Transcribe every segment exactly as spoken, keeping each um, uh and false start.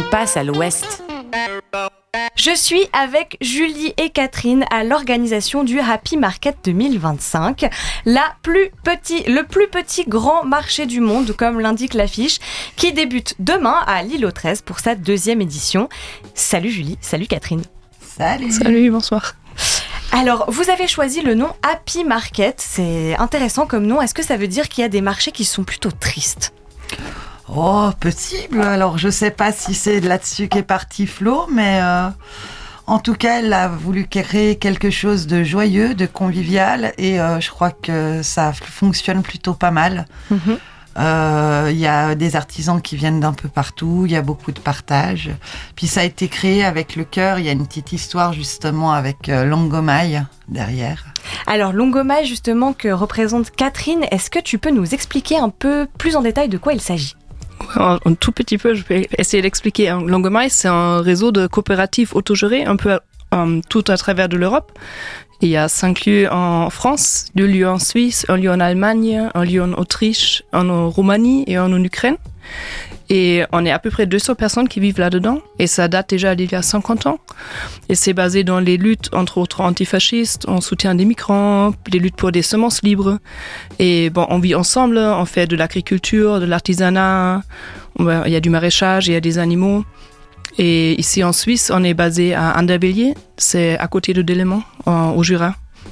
passe à l'ouest. Je suis avec Julie et Catherine à l'organisation du Happy Market deux mille vingt-cinq, la plus petit, le plus petit grand marché du monde, comme l'indique l'affiche, qui débute demain à l'île aux treize pour sa deuxième édition. Salut Julie, salut Catherine. Salut. Salut, bonsoir. Alors, vous avez choisi le nom Happy Market, c'est intéressant comme nom. Est-ce que ça veut dire qu'il y a des marchés qui sont plutôt tristes ? Oh, possible. Alors, je sais pas si c'est là-dessus qu'est parti Flo, mais euh, en tout cas, elle a voulu créer quelque chose de joyeux, de convivial, et euh, je crois que ça fonctionne plutôt pas mal. Il mm-hmm. euh, y a des artisans qui viennent d'un peu partout, il y a beaucoup de partage. Puis ça a été créé avec le cœur. Il y a une petite histoire justement avec euh, Longomai derrière. Alors, Longomai, justement, que représente Catherine, est-ce que tu peux nous expliquer un peu plus en détail de quoi il s'agit ? Un, un tout petit peu, je vais essayer d'expliquer. Longomai, c'est un réseau de coopératives autogérées un peu um, tout à travers de l'Europe. Il y a cinq lieux en France, deux lieux en Suisse, un lieu en Allemagne, un lieu en Autriche, un en Roumanie et un en Ukraine. Et on est à peu près deux cents personnes qui vivent là-dedans. Et ça date déjà d'il y a cinquante ans. Et c'est basé dans les luttes, entre autres antifascistes, en soutien des migrants, les luttes pour des semences libres. Et bon, on vit ensemble, on fait de l'agriculture, de l'artisanat, il y a du maraîchage, il y a des animaux. Et ici en Suisse, on est basé à Andervilliers, c'est à côté de Delémont, au Jura.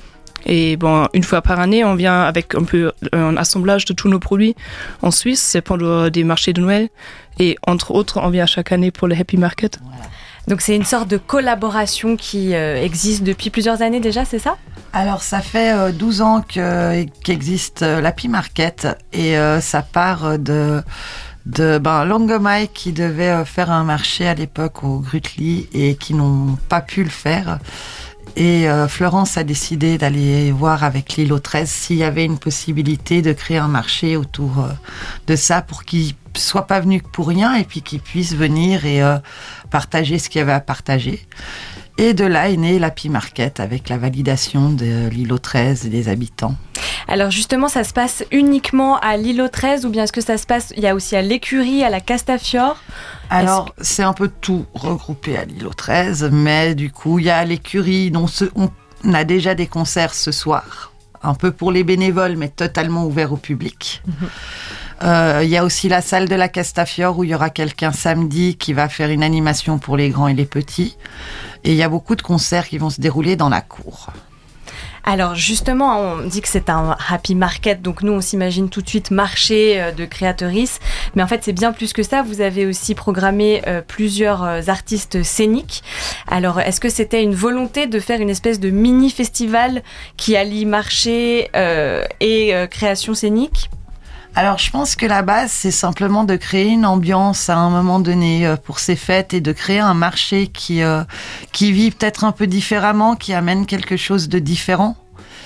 Et bon, une fois par année, on vient avec un peu un assemblage de tous nos produits en Suisse, c'est pendant des marchés de Noël. Et entre autres, on vient chaque année pour le Happy Market. Voilà. Donc c'est une sorte de collaboration qui euh, existe depuis plusieurs années déjà, c'est ça ? Alors ça fait euh, douze ans que, qu'existe euh, l'Happy Market et euh, ça part de... de ben, Longomai qui devait euh, faire un marché à l'époque au Grutli et qui n'ont pas pu le faire. Et euh, Florence a décidé d'aller voir avec l'île aux treize s'il y avait une possibilité de créer un marché autour euh, de ça pour qu'ils ne soient pas venus pour rien et puis qu'ils puissent venir et euh, partager ce qu'il y avait à partager. Et de là est né l'Happy Market avec la validation de l'île aux treize et des habitants. Alors justement, ça se passe uniquement à l'île aux treize ou bien est-ce que ça se passe, il y a aussi à l'écurie, à la Castafiore ? Alors, que... c'est un peu tout regroupé à l'île aux treize, mais du coup, il y a l'écurie, dont ce... on a déjà des concerts ce soir, un peu pour les bénévoles, mais totalement ouvert au public. Il mm-hmm. euh, y a aussi la salle de la Castafiore où il y aura quelqu'un samedi qui va faire une animation pour les grands et les petits. Et il y a beaucoup de concerts qui vont se dérouler dans la cour. Alors justement, on dit que c'est un happy market, donc nous on s'imagine tout de suite marché de créatrices, mais en fait c'est bien plus que ça, vous avez aussi programmé euh, plusieurs euh, artistes scéniques. Alors est-ce que c'était une volonté de faire une espèce de mini-festival qui allie marché euh, et euh, création scénique ? Alors, je pense que la base, c'est simplement de créer une ambiance à un moment donné euh, pour ces fêtes et de créer un marché qui, euh, qui vit peut-être un peu différemment, qui amène quelque chose de différent.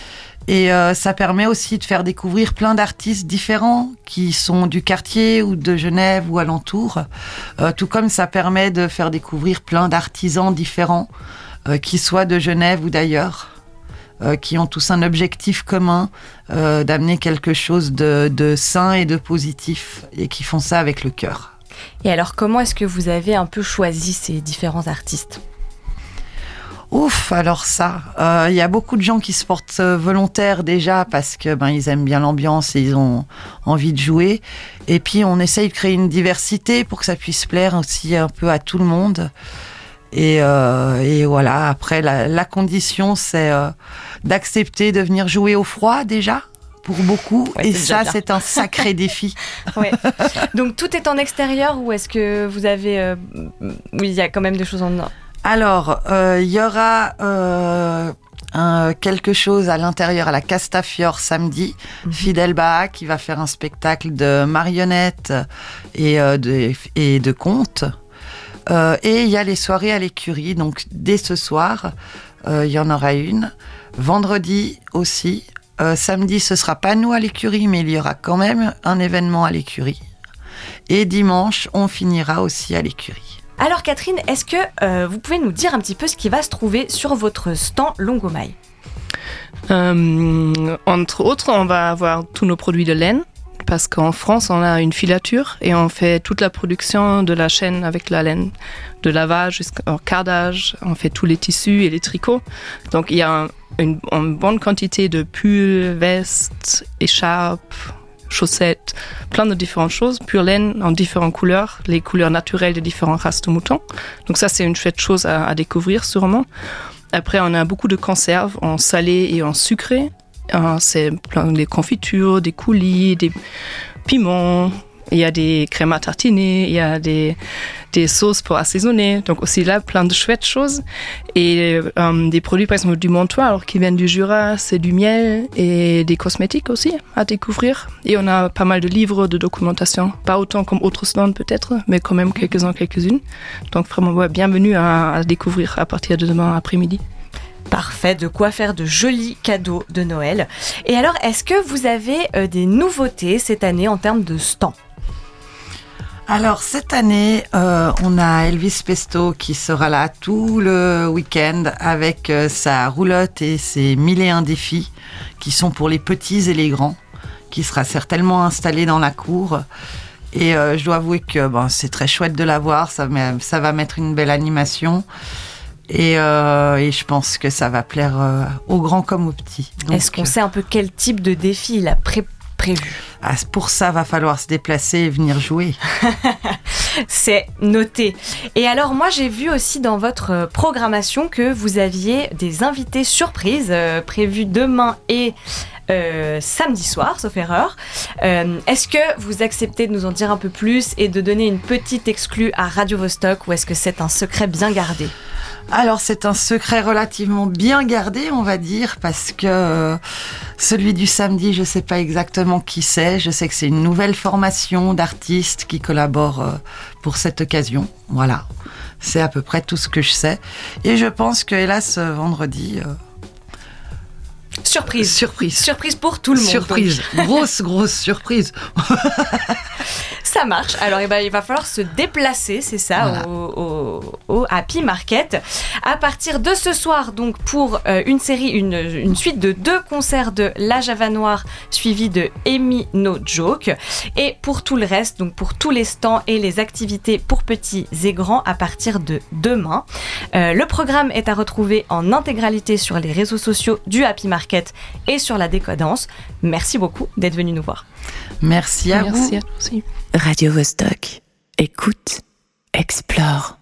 Et euh, ça permet aussi de faire découvrir plein d'artistes différents qui sont du quartier ou de Genève ou alentour. Euh, tout comme ça permet de faire découvrir plein d'artisans différents, euh, qui soient de Genève ou d'ailleurs. Euh, qui ont tous un objectif commun euh, d'amener quelque chose de, de sain et de positif et qui font ça avec le cœur. Et alors, comment est-ce que vous avez un peu choisi ces différents artistes ? Ouf, alors ça, il euh, y a beaucoup de gens qui se portent volontaires déjà parce que ben ils aiment bien l'ambiance et ils ont envie de jouer. Et puis on essaye de créer une diversité pour que ça puisse plaire aussi un peu à tout le monde. Et, euh, et voilà, après, la, la condition, c'est euh, d'accepter de venir jouer au froid, déjà, pour beaucoup. Ouais, et ça, bien. C'est un sacré défi. Ouais. Donc, tout est en extérieur ou est-ce que vous avez... Euh, oui, il y a quand même des choses en... Alors, il euh, y aura euh, un, quelque chose à l'intérieur, à la Castafiore, samedi. Mm-hmm. Fidel Baha, qui va faire un spectacle de marionnettes et, euh, de, et de contes. Euh, et il y a les soirées à l'écurie, donc dès ce soir, euh, il y en aura une. Vendredi aussi. Euh, samedi, ce ne sera pas nous à l'écurie, mais il y aura quand même un événement à l'écurie. Et dimanche, on finira aussi à l'écurie. Alors Catherine, est-ce que euh, vous pouvez nous dire un petit peu ce qui va se trouver sur votre stand Longomai ? euh, Entre autres, on va avoir tous nos produits de laine, parce qu'en France, on a une filature et on fait toute la production de la chaîne avec la laine, de lavage jusqu'au cardage, on fait tous les tissus et les tricots. Donc il y a un, une, une bonne quantité de pulls, vestes, écharpes, chaussettes, plein de différentes choses, pure laine en différentes couleurs, les couleurs naturelles de différentes races de moutons. Donc ça, c'est une chouette chose à, à découvrir sûrement. Après, on a beaucoup de conserves en salé et en sucré. Euh, c'est plein des confitures, des coulis, des piments. Il y a des crèmes à tartiner, il y a des, des sauces pour assaisonner. Donc aussi là, plein de chouettes choses. Et euh, des produits, par exemple, du Montois, alors qui viennent du Jura, c'est du miel et des cosmétiques aussi à découvrir. Et on a pas mal de livres de documentation. Pas autant comme autres stands peut-être, mais quand même quelques-uns, quelques-unes. Donc vraiment, ouais, bienvenue à, à découvrir à partir de demain après-midi. Parfait, de quoi faire de jolis cadeaux de Noël. Et alors, est-ce que vous avez euh, des nouveautés cette année en termes de stands ? Alors cette année, euh, on a Elvis Pesto qui sera là tout le week-end avec euh, sa roulotte et ses mille et un défis qui sont pour les petits et les grands, qui sera certainement installé dans la cour. Et euh, je dois avouer que bon, c'est très chouette de la voir, ça, ça va mettre une belle animation. Et, euh, et je pense que ça va plaire euh, aux grands comme aux petits. Donc, est-ce qu'on sait un peu quel type de défi il a pré- prévu ? Ah, pour ça, va falloir se déplacer et venir jouer. C'est noté. Et alors, moi, j'ai vu aussi dans votre programmation que vous aviez des invités surprises euh, prévus demain et euh, samedi soir, sauf erreur. Euh, est-ce que vous acceptez de nous en dire un peu plus et de donner une petite exclue à Radio Vostok, ou est-ce que c'est un secret bien gardé ? Alors c'est un secret relativement bien gardé, on va dire, parce que euh, celui du samedi, je sais pas exactement qui c'est. Je sais que c'est une nouvelle formation d'artistes qui collaborent euh, pour cette occasion. Voilà, c'est à peu près tout ce que je sais. Et je pense que hélas vendredi. Euh... Surprise. Surprise. Surprise pour tout le monde. Surprise. grosse, grosse surprise. Ça marche. Alors, eh ben, il va falloir se déplacer, c'est ça, voilà. au, au, au Happy Market. À partir de ce soir, donc, pour euh, une série, une, une suite de deux concerts de La Java Noire, suivi de Amy No Joke. Et pour tout le reste, donc pour tous les stands et les activités pour petits et grands, à partir de demain. Euh, le programme est à retrouver en intégralité sur les réseaux sociaux du Happy Market et sur la Décadence. Merci beaucoup d'être venu nous voir. Merci à Merci vous. Merci à vous aussi. Radio Vostok. Écoute, explore.